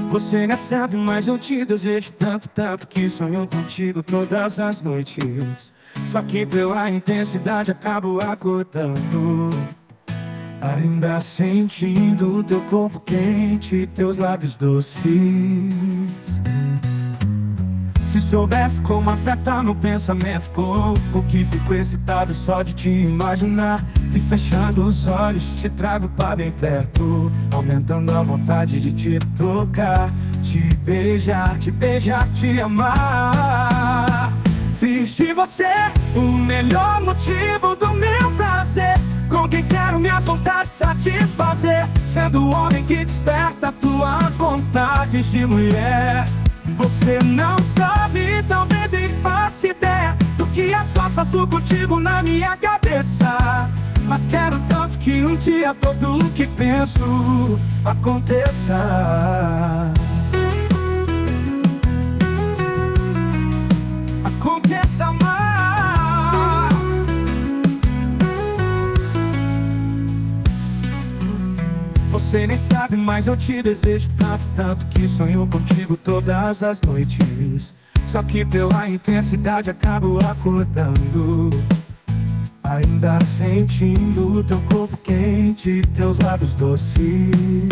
Você nem sabe, mas eu te desejo tanto, tanto que sonho contigo todas as noites. Só que pela intensidade acabo acordando, ainda sentindo teu corpo quente, teus lábios doces. Se soubesse como afeta no pensamento corpo, que fico excitado só de te imaginar. E fechando os olhos te trago pra bem perto, aumentando a vontade de te tocar, te beijar, te amar. Fiz de você o melhor motivo do meu prazer, com quem quero minhas vontades satisfazer, sendo o homem que desperta tuas vontades de mulher. Você não sabe, talvez nem faça ideia do que a sós faço contigo na minha cabeça. Mas quero tanto que um dia todo o que penso aconteça. Aconteça, amar. Você nem sabe, mas eu te desejo tanto, tanto que sonho contigo todas as noites. Só que pela intensidade acabo acordando, ainda sentindo teu corpo quente, teus lábios doces.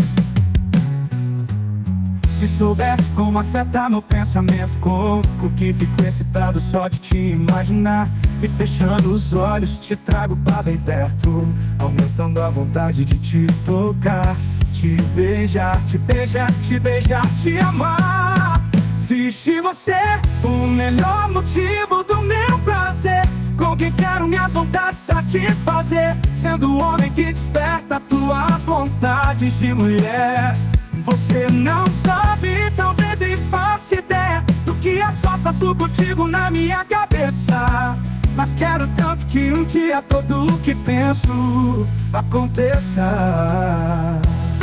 Se soubesse como afeta meu pensamento corpo, que fico excitado só de te imaginar. E fechando os olhos te trago pra bem perto, aumentando a vontade de te tocar, te beijar, te amar. Fiz de você o melhor motivo do meu prazer, com quem quero minhas vontades satisfazer, sendo o homem que desperta tuas vontades de mulher. Você não sabe, talvez nem faça ideia do que a sós faço contigo na minha cabeça. Mas quero tanto que um dia todo o que penso aconteça.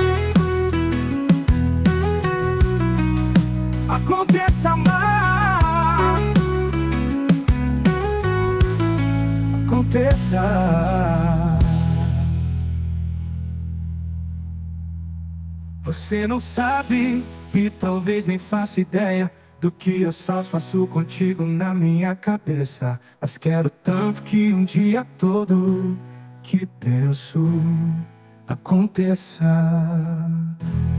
Aconteça, amar. Aconteça. Você não sabe e talvez nem faça ideia do que eu só faço contigo na minha cabeça. Mas quero tanto que um dia todo que penso aconteça.